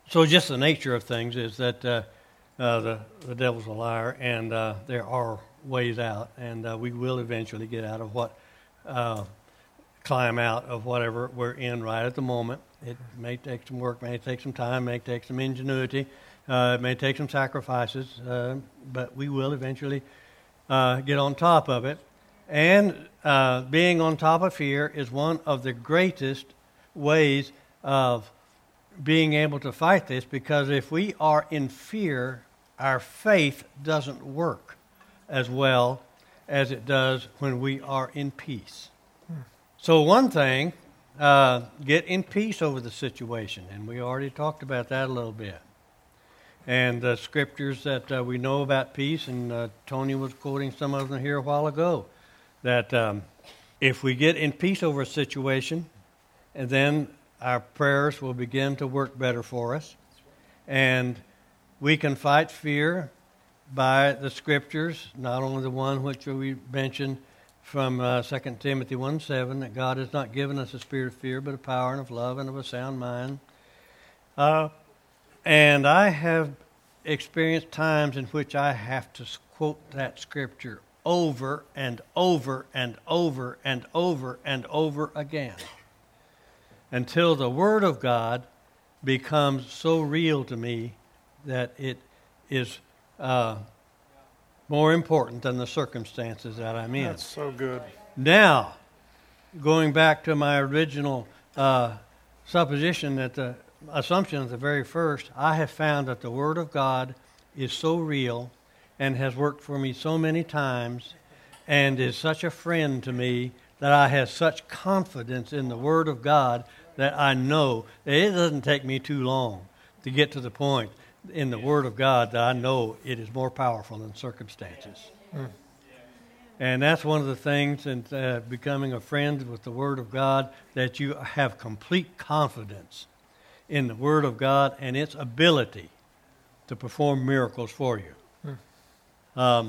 so just the nature of things is that uh, uh, the, the devil's a liar, and uh, there are ways out, and uh, we will eventually get out of what, uh, climb out of whatever we're in right at the moment. It may take some work, may take some time, may take some ingenuity, uh, it may take some sacrifices, uh, but we will eventually uh, get on top of it. And uh, being on top of fear is one of the greatest ways of being able to fight this, because if we are in fear, our faith doesn't work as well as it does when we are in peace. Hmm. So one thing, uh, get in peace over the situation, and we already talked about that a little bit. And the scriptures that uh, we know about peace, and uh, Tony was quoting some of them here a while ago, that um, if we get in peace over a situation, and then our prayers will begin to work better for us. And we can fight fear by the scriptures, not only the one which we mentioned from uh, Second Timothy one seven, that God has not given us a spirit of fear, but of power and of love and of a sound mind. Uh, and I have experienced times in which I have to quote that scripture over and over and over and over and over again, until the Word of God becomes so real to me that it is uh, more important than the circumstances that I'm in. That's so good. Now, going back to my original uh, supposition, that the assumption at the very first, I have found that the Word of God is so real and has worked for me so many times and is such a friend to me that I have such confidence in the Word of God that I know that it doesn't take me too long to get to the point in the Word of God that I know it is more powerful than circumstances. Mm. And that's one of the things in uh, becoming a friend with the Word of God, that you have complete confidence in the Word of God and its ability to perform miracles for you. Mm. Um,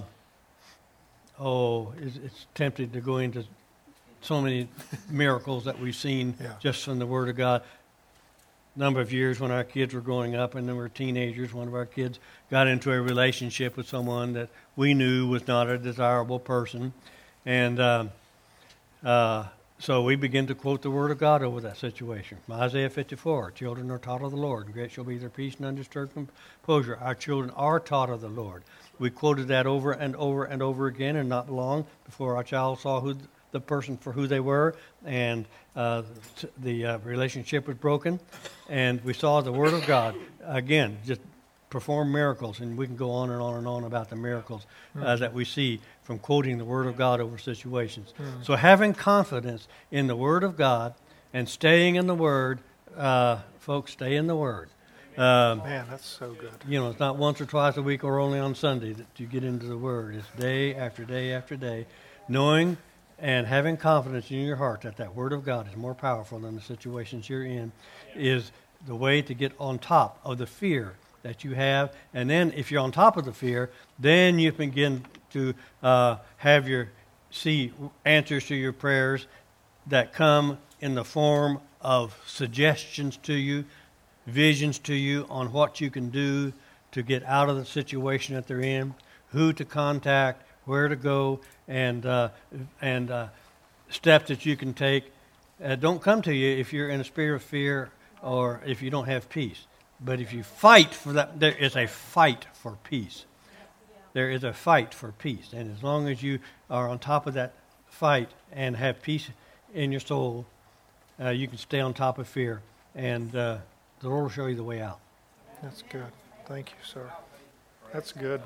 oh, it's, it's tempting to go into so many miracles that we've seen yeah. just from the Word of God. A number of years when our kids were growing up and they were teenagers, one of our kids got into a relationship with someone that we knew was not a desirable person. And uh, uh, so we began to quote the Word of God over that situation. From Isaiah fifty-four, children are taught of the Lord, and great shall be their peace and undisturbed composure. Our children are taught of the Lord. We quoted that over and over and over again, and not long before our child saw who the person for who they were, and uh, the uh, relationship was broken, and we saw the Word of God, again, just perform miracles, and we can go on and on and on about the miracles uh, mm. that we see from quoting the Word of God over situations. Mm. So having confidence in the Word of God and staying in the Word, uh, folks, stay in the Word. Um, Man, that's so good. You know, it's not once or twice a week or only on Sunday that you get into the Word. It's day after day after day, knowing and having confidence in your heart that that Word of God is more powerful than the situations you're in is the way to get on top of the fear that you have. And then if you're on top of the fear, then you begin to uh, have your, see answers to your prayers that come in the form of suggestions to you, visions to you on what you can do to get out of the situation that they're in, who to contact, where to go, and uh, and uh, steps that you can take. Uh, don't come to you if you're in a spirit of fear or if you don't have peace. But if you fight for that, there is a fight for peace. There is a fight for peace. And as long as you are on top of that fight and have peace in your soul, uh, you can stay on top of fear. And uh, the Lord will show you the way out. That's good. Thank you, sir. That's good.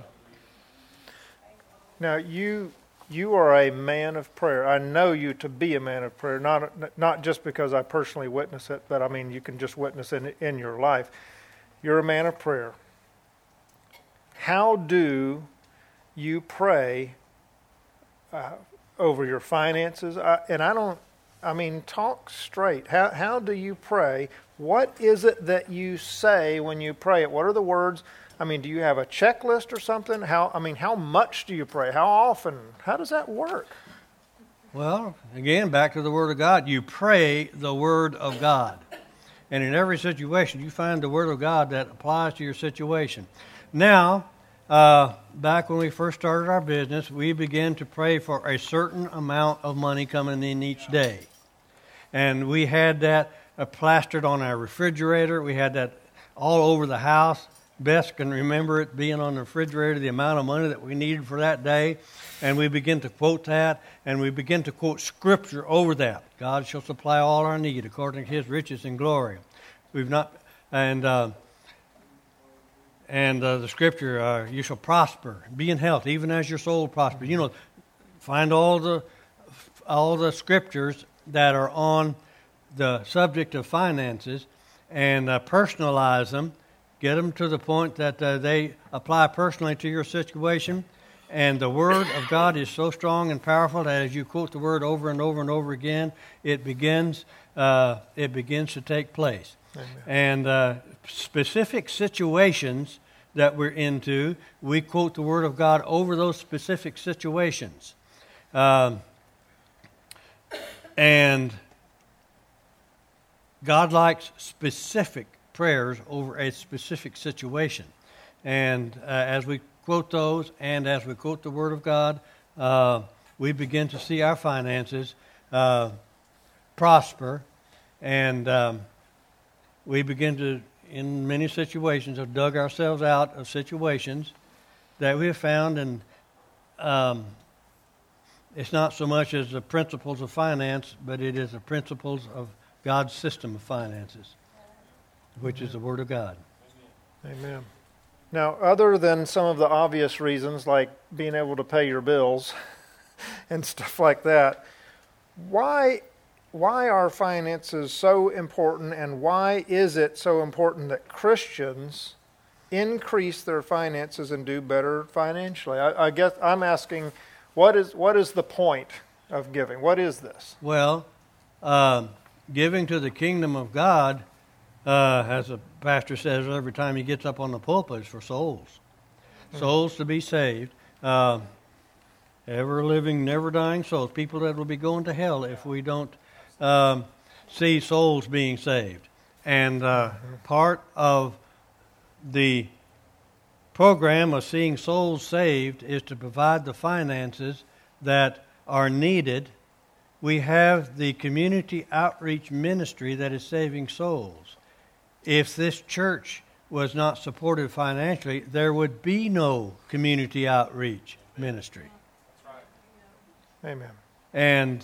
Now, you you are a man of prayer. I know you to be a man of prayer, not not just because I personally witness it, but I mean you can just witness it in, in your life. You're a man of prayer. How do you pray uh, over your finances? I, and I don't, I mean, talk straight. How how do you pray? What is it that you say when you pray it? What are the words? I mean, do you have a checklist or something? How I mean, how much do you pray? How often? How does that work? Well, again, back to the Word of God. You pray the Word of God. And in every situation, you find the Word of God that applies to your situation. Now, uh, back when we first started our business, we began to pray for a certain amount of money coming in each day. And we had that uh, plastered on our refrigerator. We had that all over the house. Bess can remember it being on the refrigerator, the amount of money that we needed for that day. And we begin to quote that, and we begin to quote Scripture over that. God shall supply all our need according to His riches and glory. We've not, and uh, and uh, the Scripture, uh, you shall prosper, be in health, even as your soul prospers. You know, find all the all the Scriptures that are on the subject of finances, and uh, personalize them. Get them to the point that uh, they apply personally to your situation. And the Word of God is so strong and powerful that as you quote the Word over and over and over again, it begins uh, it begins to take place. Amen. And uh, specific situations that we're into, we quote the Word of God over those specific situations. Um, and God likes specific prayers over a specific situation. And uh, as we quote those, and as we quote the Word of God, uh, we begin to see our finances uh, prosper, and um, we begin to, in many situations, have dug ourselves out of situations that we have found, and um, it's not so much as the principles of finance, but it is the principles of God's system of finances, which Amen. Is the Word of God. Amen. Now, other than some of the obvious reasons, like being able to pay your bills and stuff like that, why why are finances so important, and why is it so important that Christians increase their finances and do better financially? I, I guess I'm asking, what is what is the point of giving? What is this? Well, uh, giving to the kingdom of God, Uh, as a pastor says every time he gets up on the pulpit, is for souls. Souls to be saved. Uh, ever living, never dying souls. People that will be going to hell if we don't um, see souls being saved. And uh, part of the program of seeing souls saved is to provide the finances that are needed. We have the community outreach ministry that is saving souls. If this church was not supported financially, there would be no community outreach ministry. That's right. Amen. And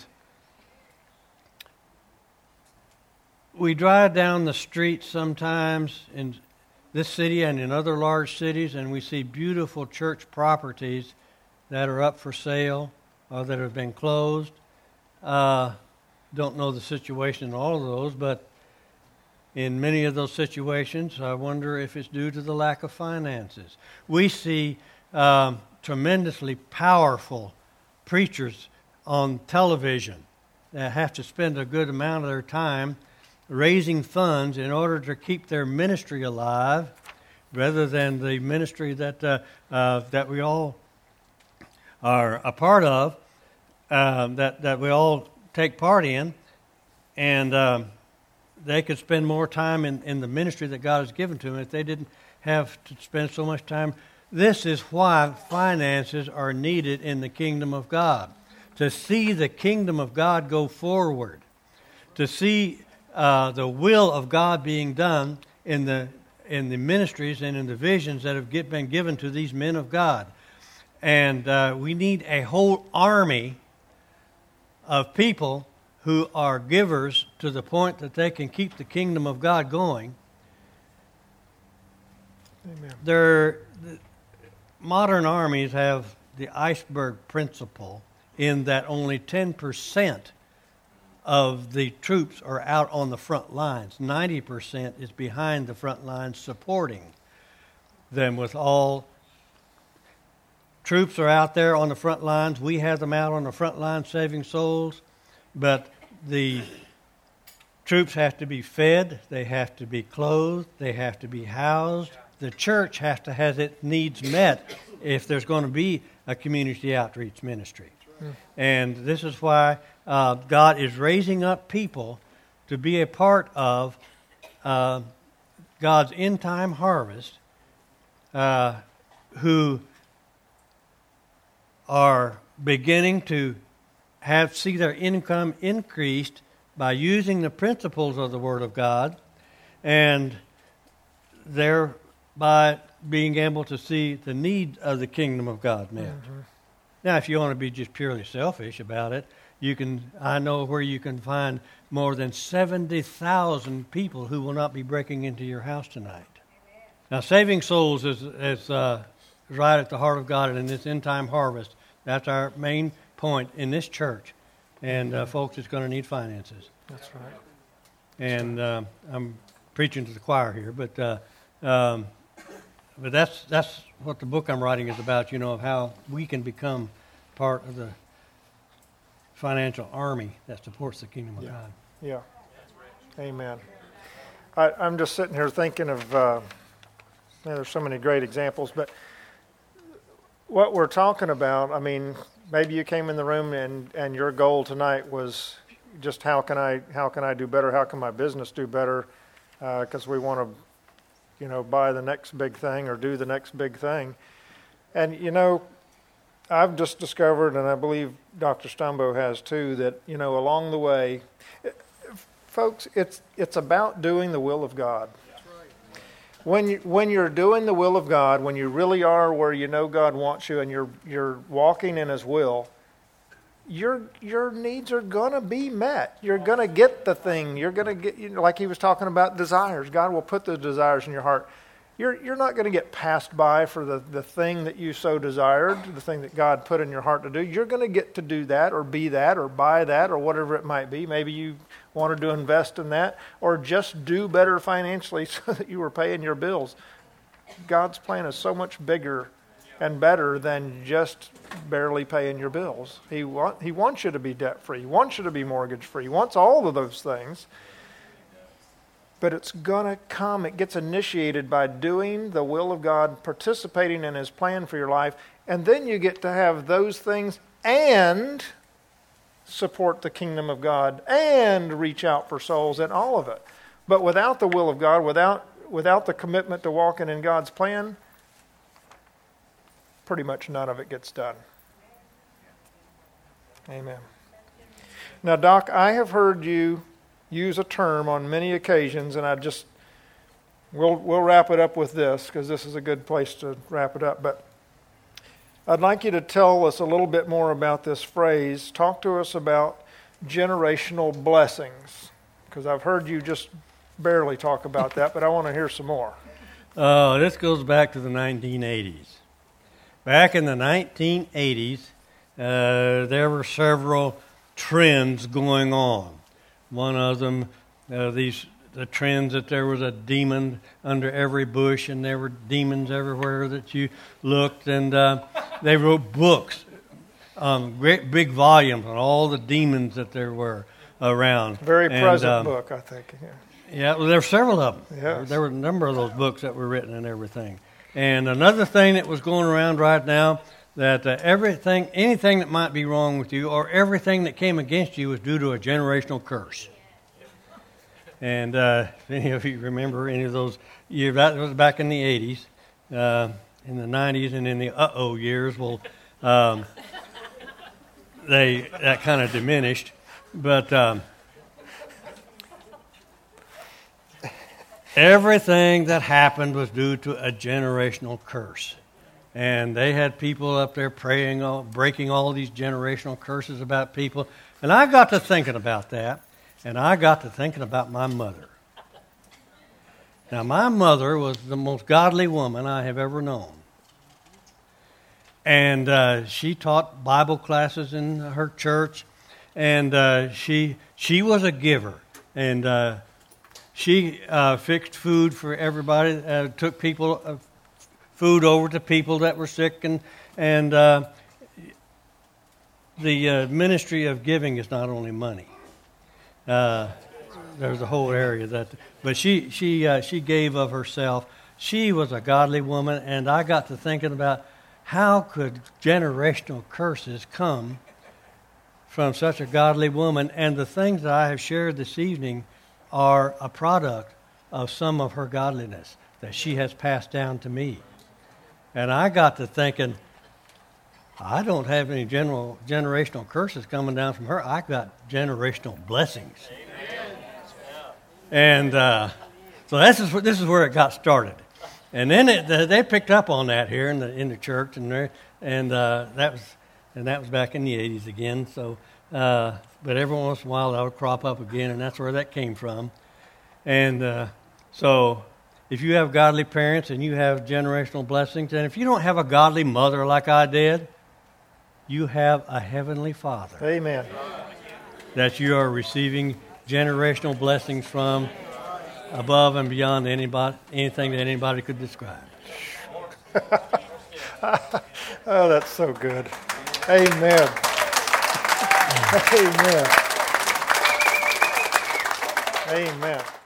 we drive down the street sometimes in this city and in other large cities, and we see beautiful church properties that are up for sale or that have been closed. Uh, don't know the situation in all of those, but in many of those situations, I wonder if it's due to the lack of finances. We see um, tremendously powerful preachers on television that have to spend a good amount of their time raising funds in order to keep their ministry alive, rather than the ministry that uh, uh, that we all are a part of, uh, that that we all take part in, and um, they could spend more time in, in the ministry that God has given to them if they didn't have to spend so much time. This is why finances are needed in the kingdom of God. To see the kingdom of God go forward. To see uh, the will of God being done in the in the ministries and in the visions that have get, been given to these men of God. And uh, we need a whole army of people who are givers to the point that they can keep the kingdom of God going. Amen. There, the modern armies have the iceberg principle in that only ten percent of the troops are out on the front lines. ninety percent is behind the front lines supporting them with all. Troops are out there on the front lines. We have them out on the front lines saving souls. But the troops have to be fed, they have to be clothed, they have to be housed. The church has to have its needs met if there's going to be a community outreach ministry. Mm. And this is why uh, God is raising up people to be a part of uh, God's end-time harvest uh, who are beginning to have see their income increased by using the principles of the Word of God, and thereby being able to see the need of the kingdom of God met. Mm-hmm. Now, if you want to be just purely selfish about it, you can. I know where you can find more than seventy thousand people who will not be breaking into your house tonight. Now, saving souls is, is uh, right at the heart of God, and in this end-time harvest, that's our main point in this church. And, uh, folks, it's going to need finances. That's right. And uh, I'm preaching to the choir here, but uh, um, but that's that's what the book I'm writing is about, you know, of how we can become part of the financial army that supports the kingdom of yeah. God. Yeah. Amen. I, I'm just sitting here thinking of, uh, you know, there's so many great examples, but what we're talking about, I mean, maybe you came in the room and, and your goal tonight was just how can I how can I do better? How can my business do better? Because uh, we want to, you know, buy the next big thing or do the next big thing. And, you know, I've just discovered, and I believe Doctor Stumbo has too, that, you know, along the way, folks, it's it's about doing the will of God. When you, when you're doing the will of God, when you really are where you know God wants you and you're you're walking in His will, your your needs are going to be met. You're going to get the thing. You're going to get, you know, like he was talking about desires. God will put those desires in your heart. You're you're not going to get passed by for the, the thing that you so desired, the thing that God put in your heart to do. You're going to get to do that or be that or buy that or whatever it might be. Maybe you wanted to invest in that or just do better financially so that you were paying your bills. God's plan is so much bigger and better than just barely paying your bills. He want, He wants you to be debt-free. He wants you to be mortgage-free. He wants all of those things. But it's going to come. It gets initiated by doing the will of God, participating in His plan for your life, and then you get to have those things and support the kingdom of God and reach out for souls and all of it. But without the will of God, without without the commitment to walking in God's plan, pretty much none of it gets done. Amen. Now, Doc, I have heard you use a term on many occasions, and I just, we'll we'll wrap it up with this, because this is a good place to wrap it up, but I'd like you to tell us a little bit more about this phrase. Talk to us about generational blessings, because I've heard you just barely talk about that, but I want to hear some more. Uh, this goes back to the nineteen eighties. Back in the nineteen eighties, uh, there were several trends going on. One of them, uh, these the trends that there was a demon under every bush, and there were demons everywhere that you looked, and uh, they wrote books, um, great big volumes on all the demons that there were around. Very and, present um, book, I think. Yeah, yeah well, there were several of them. Yes. There, there were a number of those books that were written and everything. And another thing that was going around right now, that uh, everything, anything that might be wrong with you, or everything that came against you, was due to a generational curse. And uh, if any of you remember any of those years, that was back in the eighties, uh, in the nineties, and in the uh-oh years, well, um, they that kind of diminished. But um, everything that happened was due to a generational curse. And they had people up there praying, all, breaking all these generational curses about people. And I got to thinking about that. And I got to thinking about my mother. Now, my mother was the most godly woman I have ever known. And uh, she taught Bible classes in her church. And uh, she she was a giver. And uh, she uh, fixed food for everybody, uh, took people uh, food over to people that were sick. And, and uh, the uh, ministry of giving is not only money. Uh, there's a whole area that, but she she uh, she gave of herself. She was a godly woman, and I got to thinking about how could generational curses come from such a godly woman. And the things that I have shared this evening are a product of some of her godliness that she has passed down to me. And I got to thinking, I don't have any general generational curses coming down from her. I got generational blessings. Amen. And uh, so this is this is where it got started. And then it, they picked up on that here in the in the church, and there, and uh, that was and that was back in the eighties again. So, uh, but every once in a while that would crop up again, and that's where that came from. And uh, so, if you have godly parents and you have generational blessings, and if you don't have a godly mother like I did, you have a heavenly Father. Amen. That you are receiving generational blessings from, above and beyond anybody, anything that anybody could describe. Oh, that's so good. Amen. Amen. Amen.